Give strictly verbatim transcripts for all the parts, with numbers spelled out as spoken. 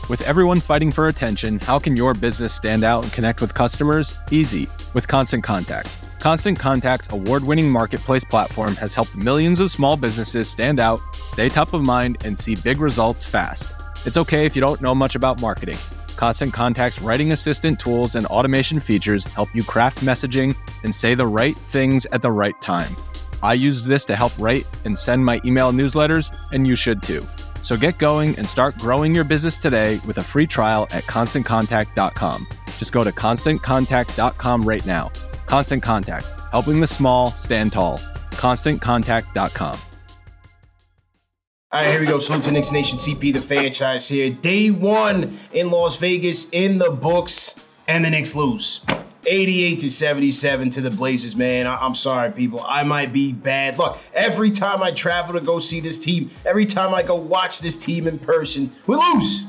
With everyone fighting for attention, how can your business stand out and connect with customers? Easy, with Constant Contact. Constant Contact's award-winning marketplace platform has helped millions of small businesses stand out, stay top of mind, and see big results fast. It's okay if you don't know much about marketing. Constant Contact's writing assistant tools and automation features help you craft messaging and say the right things at the right time. I used this to help write and send my email newsletters, and you should too. So get going and start growing your business today with a free trial at constant contact dot com. Just go to constant contact dot com right now. Constant Contact, helping the small stand tall. constant contact dot com. All right, here we go. Salute to Knicks Nation. C P, the franchise here. Day one in Las Vegas, in the books, and the Knicks lose. eighty-eight to seventy-seven to the Blazers, man. I- I'm sorry, people. I might be bad. Look, every time I travel to go see this team, every time I go watch this team in person, we lose.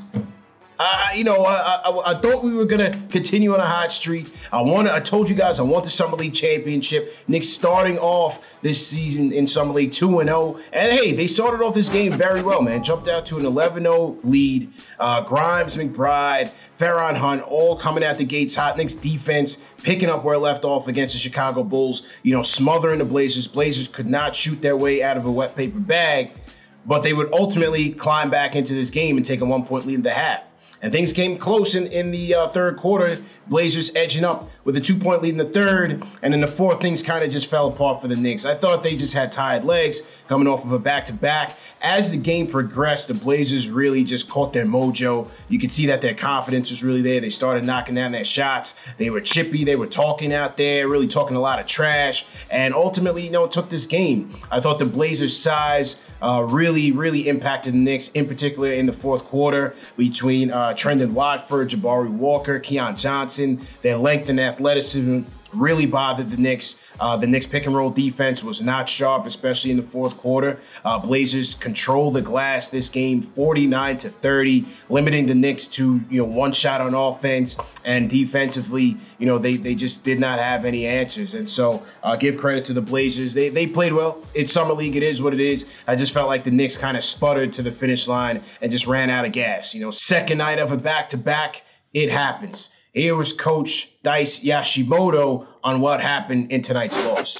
Uh, you know, I, I, I thought we were going to continue on a hot streak. I wanted, I told you guys I want the Summer League championship. Knicks starting off this season in Summer League two and oh. And hey, they started off this game very well, man. Jumped out to an eleven oh lead. Uh, Grimes, McBride, Farron Hunt all coming out the gates hot. Knicks defense picking up where it left off against the Chicago Bulls, you know, smothering the Blazers. Blazers could not shoot their way out of a wet paper bag, but they would ultimately climb back into this game and take a one-point lead in the half. And things came close in, in the uh, third quarter. Blazers edging up with a two-point lead in the third. And in the fourth, things kind of just fell apart for the Knicks. I thought they just had tired legs coming off of a back-to-back. As the game progressed, the Blazers really just caught their mojo. You could see that their confidence was really there. They started knocking down their shots. They were chippy. They were talking out there, really talking a lot of trash. And ultimately, you know, took this game. I thought the Blazers' size uh, really, really impacted the Knicks, in particular in the fourth quarter between uh, Trendon Watford, Jabari Walker, Keon Johnson. Their length and athleticism really bothered the Knicks. Uh, the Knicks pick and roll defense was not sharp, especially in the fourth quarter. Uh, Blazers controlled the glass this game, forty-nine to thirty, limiting the Knicks to, you know, one shot on offense, and defensively, you know, they they just did not have any answers. And so, uh, give credit to the Blazers. They they played well. It's Summer League. It is what it is. I just felt like the Knicks kind of sputtered to the finish line and just ran out of gas. You know, second night of a back-to-back, it happens. Here was Coach Dice Yashimoto on what happened in tonight's loss.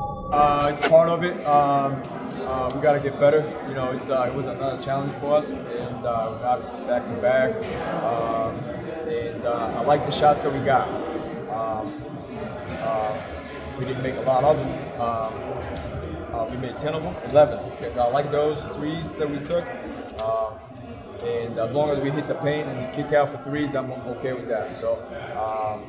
Uh, it's part of it. Um, uh, we got to get better. You know, it's uh, it was another challenge for us, and uh, it was obviously back to back. Um, and uh, I like the shots that we got. Um, uh, we didn't make a lot of them. Um, uh, we made ten of them, eleven. Because I like those threes that we took. Uh, And as long as we hit the paint and kick out for threes, I'm okay with that. So, um,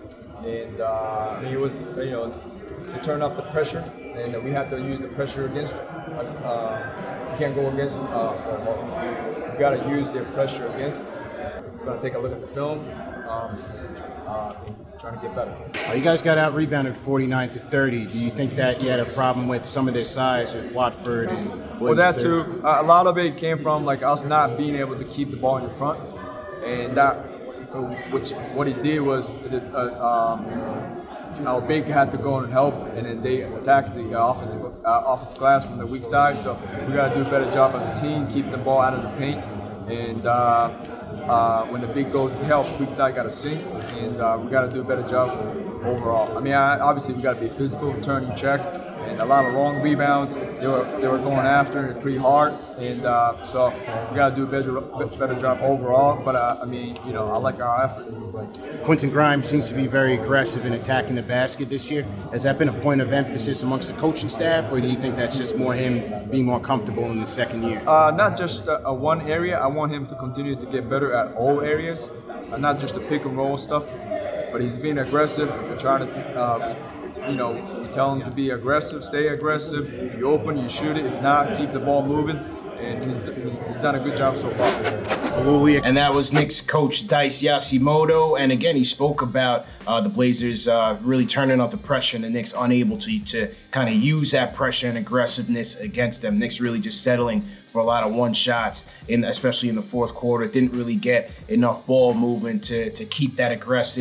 and uh, I mean, it was, you know, to turn off the pressure, and we have to use the pressure against. Uh, we can't go against. Uh, well, we got to use their pressure against. We're gonna take a look at the film. Um, uh, and trying to get better. Uh, you guys got out rebounded forty-nine to thirty. Do you think that you had a problem with some of their size with Watford and Williams? Well, that too. Uh, a lot of it came from like us not being able to keep the ball in the front, and that, which what he did was, uh, um, our big had to go and help, and then they attacked the uh, offensive uh, offensive glass from the weak side. So we got to do a better job as a team, keep the ball out of the paint, and. Uh, Uh, when the big goes to help, weak side got to sink, and uh, we got to do a better job overall. I mean, I, obviously we got to be physical, turn and check, and a lot of long rebounds. They were they were going after it pretty hard, and uh, so we got to do a better better job overall. But uh, I mean, you know, I like our effort. Quentin Grimes seems to be very aggressive in attacking the basket this year. Has that been a point of emphasis amongst the coaching staff, or do you think that's just more him being more comfortable in the second year? Uh, not just uh, one area. I want him to continue to get better at all areas, uh, not just the pick and roll stuff. But he's being aggressive. We're trying to, uh, you know, we tell him to be aggressive, stay aggressive. If you open, you shoot it. If not, keep the ball moving. And he's, he's, he's done a good job so far. And that was Knicks coach Dice Yashimoto. And again, he spoke about uh, the Blazers uh, really turning up the pressure, and the Knicks unable to to kind of use that pressure and aggressiveness against them. Knicks really just settling for a lot of one shots, in especially in the fourth quarter. Didn't really get enough ball movement to to keep that aggressive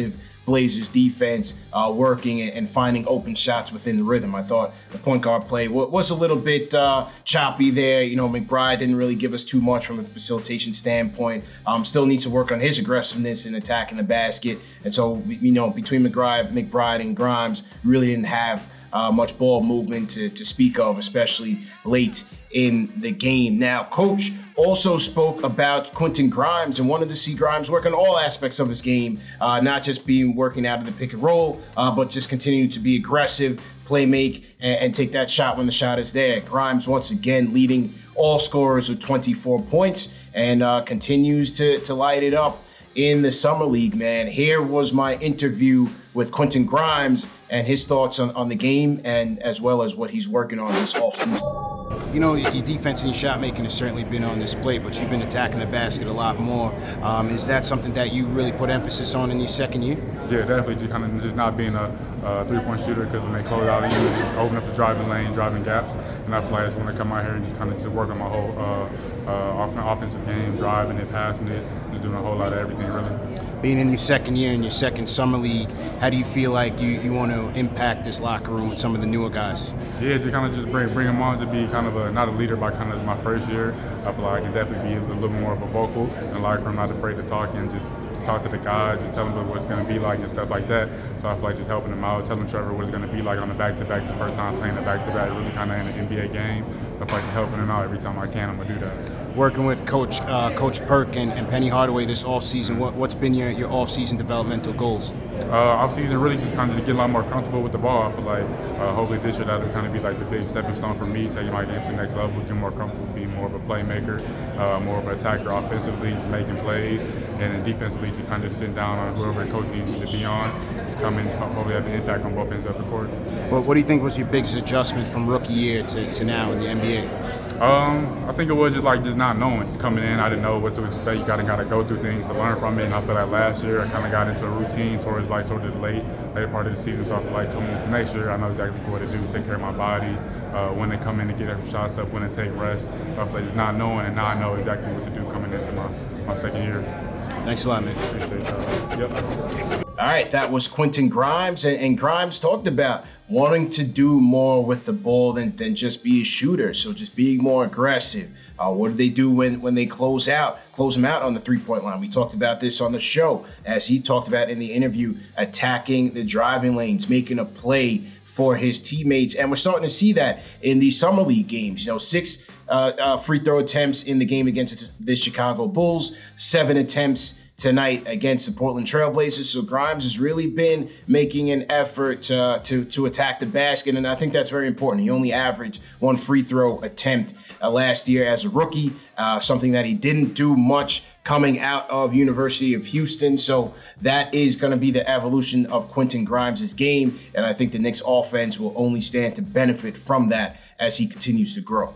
Blazers defense uh, working and finding open shots within the rhythm. I thought the point guard play was a little bit uh, choppy there. You know, McBride didn't really give us too much from a facilitation standpoint. Um, still needs to work on his aggressiveness in attacking the basket. And so, you know, between McBride, McBride and Grimes, really didn't have uh, much ball movement to, to speak of, especially late in the game. Now, Coach also spoke about Quentin Grimes and wanted to see Grimes work on all aspects of his game, uh, not just being working out of the pick and roll, uh, but just continue to be aggressive, play make, and, and take that shot when the shot is there. Grimes once again leading all scorers with twenty-four points and uh, continues to, to light it up in the Summer League, man. Here was my interview with Quentin Grimes and his thoughts on, on the game and as well as what he's working on this offseason. You know, your defense and your shot making has certainly been on display, but you've been attacking the basket a lot more. Um, is that something that you really put emphasis on in your second year? Yeah, definitely. Just kind of just not being a uh, three-point shooter, because when they close out, you open up the driving lane, driving gaps, and I feel like I just want to come out here and just kind of just work on my whole uh, uh, offensive game, driving it, passing it, just doing a whole lot of everything, really. Being in your second year in your second summer league, how do you feel like you, you want to impact this locker room with some of the newer guys? Yeah, to kind of just bring bring them on to be kind of a, not a leader by kind of my first year. I feel like I can definitely be a little more of a vocal in the locker room, not afraid to talk and just, just talk to the guys, just tell them what it's going to be like and stuff like that. So I feel like just helping them out, telling Trevor what it's going to be like on the back-to-back, the first time playing the back-to-back, really kind of in an N B A game. I feel like helping them out every time I can, I'm going to do that. Working with Coach uh, Coach Perk and, and Penny Hardaway this offseason, what, what's been your, your offseason developmental goals? Uh, off-season, really just kind of get a lot more comfortable with the ball. I feel like uh, hopefully this year that will kind of be like the big stepping stone for me, taking my game to the next level, get more comfortable, be more of a playmaker, uh, more of an attacker offensively, just making plays, and then defensively just kind of sitting down on whoever the coach needs me to be on, just come in, hopefully have an impact on both ends of the court. Well, what do you think was your biggest adjustment from rookie year to, to now in the N B A? Um, I think it was just like just not knowing, just coming in. I didn't know what to expect. You gotta gotta go through things to learn from it. And I feel like last year I kind of got into a routine towards like sort of the late later part of the season. So I feel like coming into next year, I know exactly what to do, take care of my body, uh, when to come in to get extra shots up, when to take rest. I feel like just not knowing, and now I know exactly what to do coming into my, my second year. Thanks a lot, man. Appreciate that. Yep. All right, that was Quentin Grimes, and, and Grimes talked about wanting to do more with the ball than, than just be a shooter, so just being more aggressive. Uh, what do they do when, when they close out, close them out on the three-point line? We talked about this on the show, as he talked about in the interview, attacking the driving lanes, making a play for his teammates, and we're starting to see that in these summer league games. You know, six uh, uh, free throw attempts in the game against the Chicago Bulls, seven attempts tonight against the Portland Trailblazers. So Grimes has really been making an effort uh, to to attack the basket, and I think that's very important. He only averaged one free throw attempt uh, last year as a rookie, uh, something that he didn't do much coming out of University of Houston. So that is going to be the evolution of Quentin Grimes' game, and I think the Knicks offense will only stand to benefit from that as he continues to grow.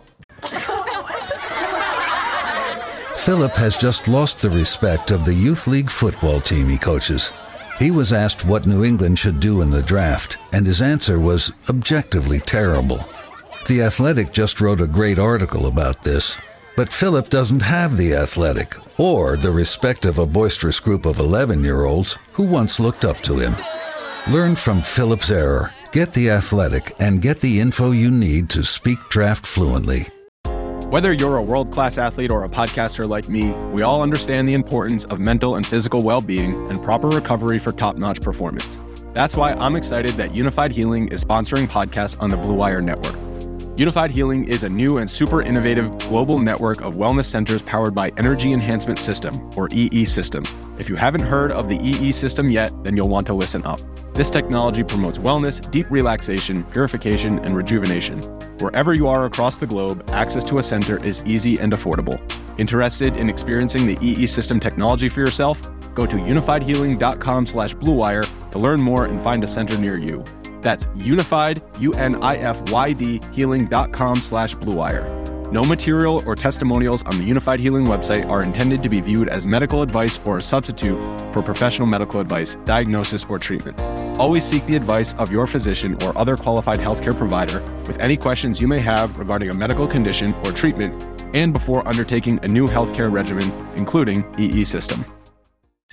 Philip has just lost the respect of the youth league football team he coaches. He was asked what New England should do in the draft, and his answer was objectively terrible. The Athletic just wrote a great article about this, but Philip doesn't have the Athletic or the respect of a boisterous group of eleven-year-olds who once looked up to him. Learn from Philip's error, get the Athletic, and get the info you need to speak draft fluently. Whether you're a world-class athlete or a podcaster like me, we all understand the importance of mental and physical well-being and proper recovery for top-notch performance. That's why I'm excited that Unified Healing is sponsoring podcasts on the Blue Wire Network. Unified Healing is a new and super innovative global network of wellness centers powered by Energy Enhancement System, or E E System. If you haven't heard of the E E System yet, then you'll want to listen up. This technology promotes wellness, deep relaxation, purification, and rejuvenation. Wherever you are across the globe, access to a center is easy and affordable. Interested in experiencing the E E System technology for yourself? Go to unified healing dot com slash blue wire to learn more and find a center near you. That's unified, U N I F Y D, healing dot com slash blue wire. No material or testimonials on the Unified Healing website are intended to be viewed as medical advice or a substitute for professional medical advice, diagnosis, or treatment. Always seek the advice of your physician or other qualified healthcare provider with any questions you may have regarding a medical condition or treatment and before undertaking a new healthcare regimen, including E E System.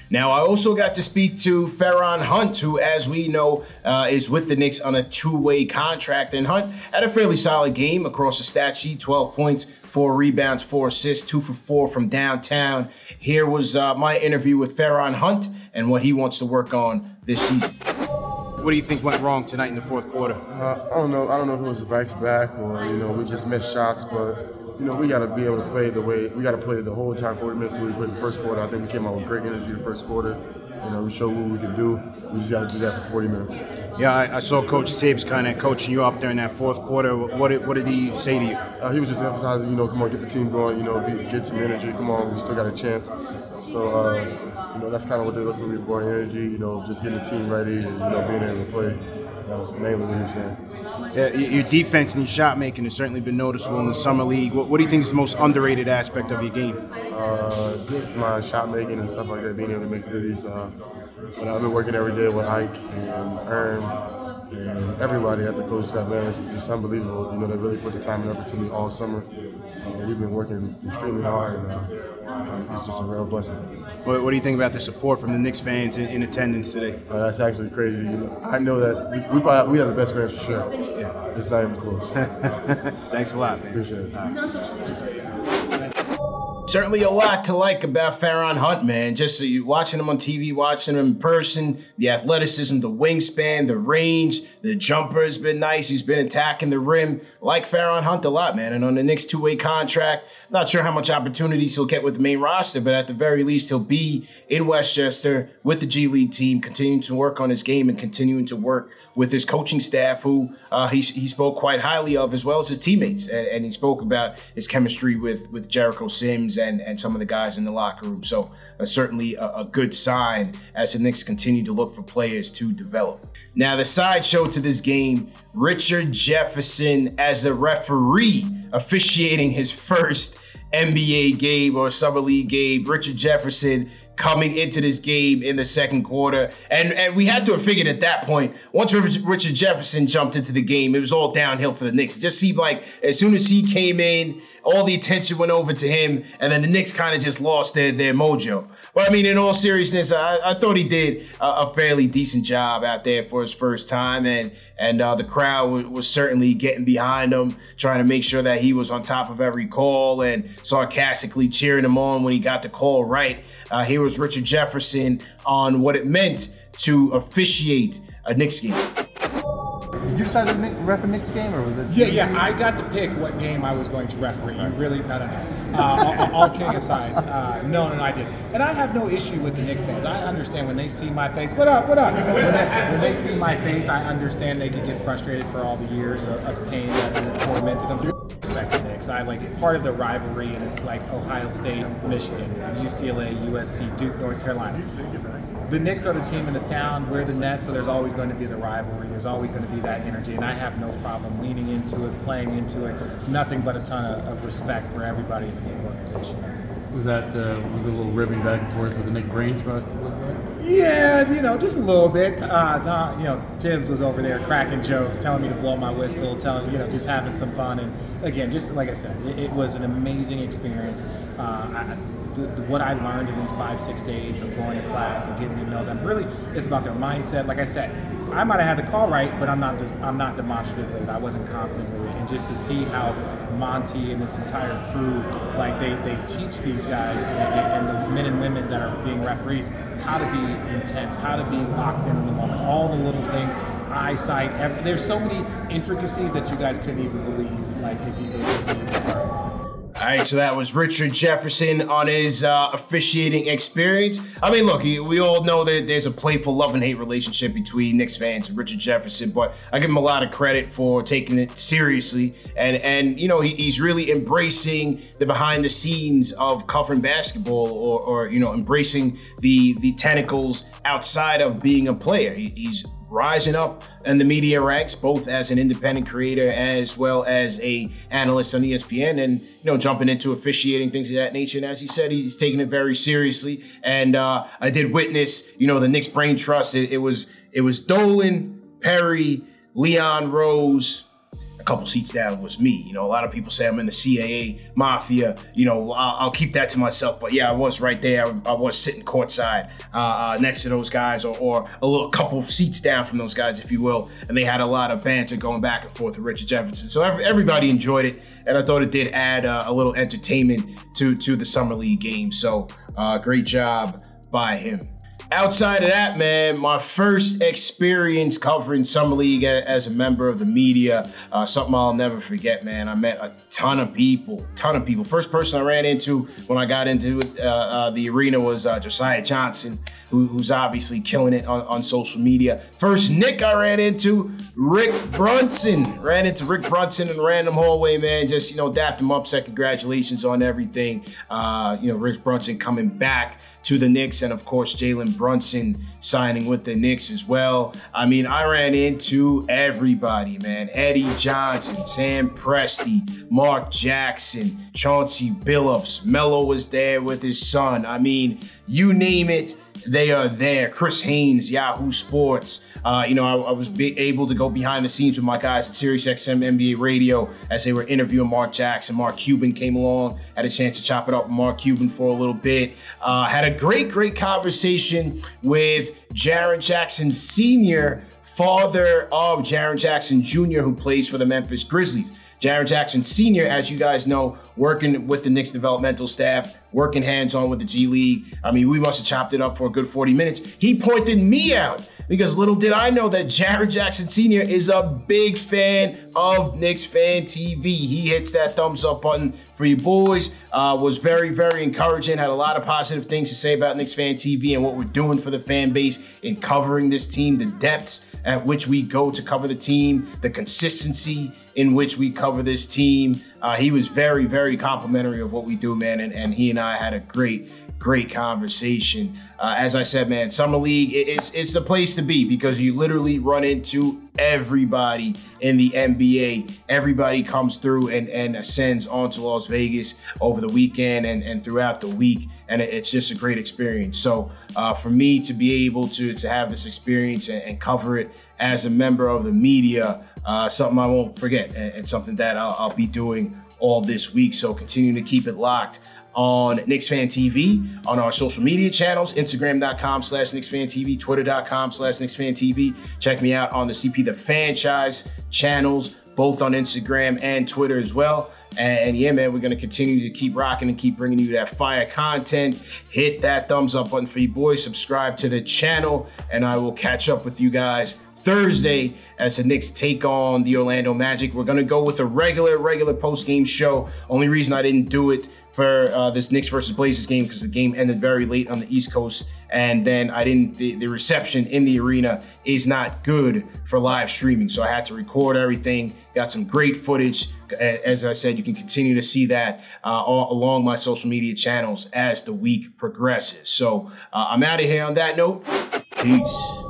Now, I also got to speak to Farron Hunt, who, as we know, uh, is with the Knicks on a two-way contract. And Hunt had a fairly solid game across the stat sheet, twelve points, four rebounds, four assists, two for four from downtown. Here was uh, my interview with Farron Hunt and what he wants to work on this season. What do you think went wrong tonight in the fourth quarter? Uh, I don't know. I don't know if it was a back-to-back or, you know, we just missed shots, but you know, we got to be able to play the way we got to play the whole entire forty minutes. We played the first quarter. I think we came out with great energy the first quarter. You know, we showed what we could do. We just got to do that for forty minutes. Yeah, I, I saw Coach Tibbs kind of coaching you up during that fourth quarter. What did, what did he say to you? Uh, he was just emphasizing, you know, come on, get the team going. You know, be, get some energy. Come on, we still got a chance. So, uh, you know, that's kind of what they look for me for, energy. You know, just getting the team ready and, you know, being able to play. That was mainly what he was saying. Yeah, your defense and your shot making has certainly been noticeable in the summer league. What, what do you think is the most underrated aspect of your game? Uh, just my shot making and stuff like that, being able to make threes. Uh, but I've been working every day with Ike and Ern and everybody at the coach staff. Man, it's just unbelievable. You know, they really put the time and effort to me all summer. Uh, we've been working extremely hard, and uh, it's just a real blessing. What, what do you think about the support from the Knicks fans in, in attendance today? Uh, that's actually crazy. You know, I know that we, we probably we have the best fans for sure. Yeah, it's not even close. Thanks a lot, man. Appreciate it. Appreciate it. Certainly a lot to like about Farron Hunt, man. Just so you watching him on T V, watching him in person, the athleticism, the wingspan, the range, the jumper has been nice. He's been attacking the rim. Like Farron Hunt a lot, man. And on the Knicks two-way contract, not sure how much opportunities he'll get with the main roster, but at the very least, he'll be in Westchester with the G League team, continuing to work on his game and continuing to work with his coaching staff, who uh, he, he spoke quite highly of, as well as his teammates. And, and he spoke about his chemistry with, with Jericho Sims and, and some of the guys in the locker room. So uh, certainly a, a good sign as the Knicks continue to look for players to develop. Now, the sideshow to this game, Richard Jefferson as a referee officiating his first N B A game or Summer League game. Richard Jefferson coming into this game in the second quarter. And and we had to have figured at that point, once Richard Jefferson jumped into the game, it was all downhill for the Knicks. It just seemed like as soon as he came in, all the attention went over to him, and then the Knicks kind of just lost their, their mojo. But I mean, in all seriousness, I, I thought he did a, a fairly decent job out there for his first time, and and uh, the crowd w- was certainly getting behind him, trying to make sure that he was on top of every call and sarcastically cheering him on when he got the call right. Uh, here was Richard Jefferson on what it meant to officiate a Knicks game. Did you start to ref a Knicks game, or was it? Yeah, yeah. I got to pick what game I was going to referee. You really, no, no, no. Uh, all, all kidding aside, uh, no, no, no, I did. And I have no issue with the Knicks fans. I understand when they see my face. What up? What up? When they, when they see my face, I understand they can get frustrated for all the years of, of pain that tormented them through. Respect the Knicks. I like it. Part of the rivalry, and it's like Ohio State, Michigan, U C L A, U S C, Duke, North Carolina. The Knicks are the team in the town. We're the Nets, so there's always going to be the rivalry. There's always going to be that energy, and I have no problem leaning into it, playing into it. Nothing but a ton of, of respect for everybody in the Knicks organization. Was that uh, was it a little ribbing back and forth with the Nick Brain Trust? Yeah, you know, just a little bit. Uh, Tom, you know, Tibbs was over there cracking jokes, telling me to blow my whistle, telling you know, just having some fun. And again, just like I said, it, it was an amazing experience. Uh, I, The, the, what I learned in these five, six days of going to class and getting to know them, really, it's about their mindset. Like I said, I might have had the call right, but I'm not this, I'm not demonstrative with it. I wasn't confident with it. And just to see how Monty and this entire crew, like they, they teach these guys and, and the men and women that are being referees how to be intense, how to be locked in in the moment, all the little things, eyesight. Every, there's so many intricacies that you guys couldn't even believe. Like if you, if you started. All right, so that was Richard Jefferson on his uh, officiating experience. I mean, look, we all know that there's a playful love and hate relationship between Knicks fans and Richard Jefferson, but I give him a lot of credit for taking it seriously. And, and you know, he, he's really embracing the behind the scenes of covering basketball or, or you know, embracing the, the tentacles outside of being a player. He, he's rising up in the media ranks, both as an independent creator as well as a analyst on E S P N, and you know, jumping into officiating, things of that nature. And as he said, he's taking it very seriously. And uh, I did witness, you know, the Knicks Brain Trust. It, it was it was Dolan, Perry, Leon Rose, a couple seats down was me. You know, a lot of people say I'm in the C A A mafia. You know, I'll, I'll keep that to myself. But yeah, I was right there. I, I was sitting courtside uh, uh, next to those guys, or, or a little couple seats down from those guys, if you will. And they had a lot of banter going back and forth with Richard Jefferson. So every, everybody enjoyed it, and I thought it did add uh, a little entertainment to to the summer league game. So uh, great job by him. Outside of that, man, my first experience covering Summer League as a member of the media, uh, something I'll never forget, man. I met a ton of people, ton of people. First person I ran into when I got into it, uh, uh, the arena was uh, Josiah Johnson, who, who's obviously killing it on, on social media. First Nick I ran into, Rick Brunson. Ran into Rick Brunson in the random hallway, man. Just, you know, dapped him up, said congratulations on everything. Uh, you know, Rick Brunson coming back to the Knicks, and of course Jalen Brunson signing with the Knicks as well. I mean, I ran into everybody, man. Eddie Johnson, Sam Presti, Mark Jackson, Chauncey Billups. Melo was there with his son. I mean, you name it, they are there. Chris Haynes, Yahoo Sports. Uh, you know, I, I was be able to go behind the scenes with my guys at SiriusXM N B A Radio as they were interviewing Mark Jackson. Mark Cuban came along, had a chance to chop it up with Mark Cuban for a little bit. Uh, had a great, great conversation with Jaren Jackson Senior, father of Jaren Jackson Junior, who plays for the Memphis Grizzlies. Jaren Jackson Senior, as you guys know, working with the Knicks developmental staff, working hands-on with the G League. I mean, we must have chopped it up for a good forty minutes. He pointed me out because little did I know that Jaren Jackson Senior is a big fan of Knicks Fan T V. He hits that thumbs up button for you boys. Uh, was very, very encouraging. Had a lot of positive things to say about Knicks Fan T V and what we're doing for the fan base in covering this team, the depths at which we go to cover the team, the consistency in which we cover this team. Uh, he was very, very complimentary of what we do, man, and, and he and I had a great, great conversation. Uh, as I said, man, Summer League, it, it's it's the place to be because you literally run into everybody in the N B A. Everybody comes through and, and ascends onto Las Vegas over the weekend and, and throughout the week, and it, it's just a great experience. So uh, for me to be able to, to have this experience and, and cover it as a member of the media, uh, something I won't forget, and, and something that I'll, I'll be doing all this week. So continue to keep it locked on Knicks Fan T V, on our social media channels, Instagram.com slash Knicks Fan TV, Twitter.com slash Knicks Fan TV. Check me out on the C P The Franchise channels, both on Instagram and Twitter as well. And, and yeah, man, we're going to continue to keep rocking and keep bringing you that fire content. Hit that thumbs up button for you boys. Subscribe to the channel, and I will catch up with you guys Thursday as the Knicks take on the Orlando Magic. We're going to go with a regular, regular post-game show. Only reason I didn't do it for uh, this Knicks versus Blazers game because the game ended very late on the East Coast, and then I didn't. The, the reception in the arena is not good for live streaming, so I had to record everything. Got some great footage. As I said, you can continue to see that uh, all along my social media channels as the week progresses. So uh, I'm out of here on that note. Peace.